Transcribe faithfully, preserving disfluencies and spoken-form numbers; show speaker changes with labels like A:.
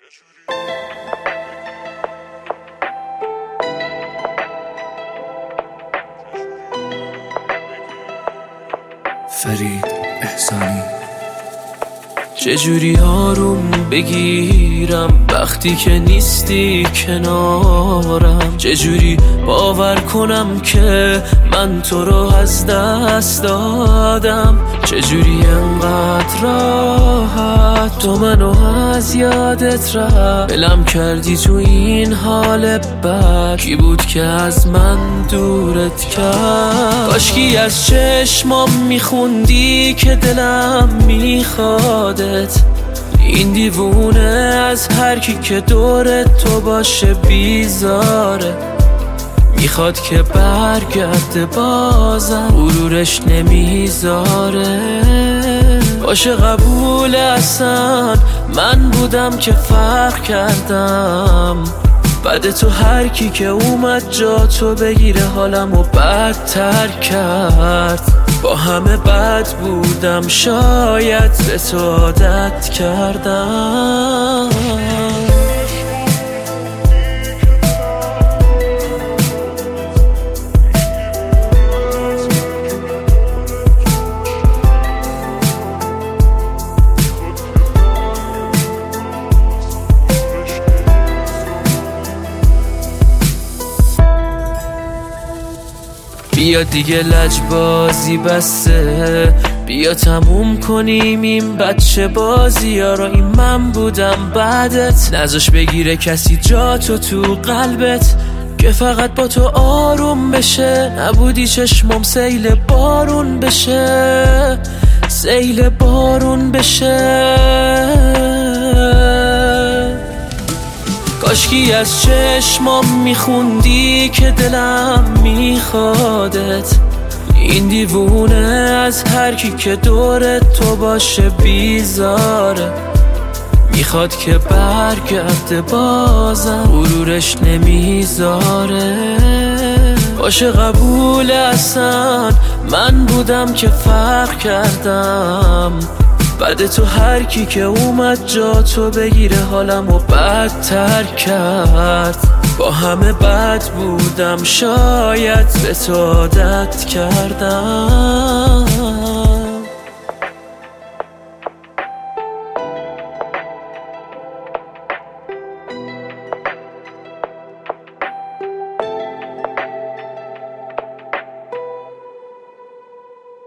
A: فرید احسانی.
B: چجوری آروم بگیرم وقتی که نیستی کنارم؟ چجوری باور کنم که من تو رو از دست دادم؟ چجوری انقدر راحت تو منو از یادت رفت؟ بلم کردی تو این حال بد، کی بود که از من دورت کرد؟ کاشکی از چشمام میخوندی که دلم میخوادت. این دیوونه از هر کی که دور تو باشه بیزاره، میخواد که برگرده بازم غرورش نمیذاره. باشه قبول اصلا من بودم که فرق کردم، بعد تو هر کی که اومد جا تو بگیره حالمو بدتر کرد. با همه بد بودم شاید به تو عادت کردم. بیا دیگه لجبازی بسته، بیا تموم کنیم این بچه بازی ها را. این من بودم بعدت، نذاش بگیره کسی جا تو تو قلبت که فقط با تو آروم بشه. نبودی چشمم سیل بارون بشه، سیل بارون بشه. کاشکی از چشمام میخوندی که دلم میخوادت. این دیوونه از هر کی که دور تو باشه بیزاره، میخواد که برگرده بازم غرورش نمیذاره. باشه قبول اصلا من بودم که فرق کردم، بعد تو هر کی که اومد جا تو بگیره حالمو بدتر کرد. با همه بد بودم شاید به تو عادت کردم.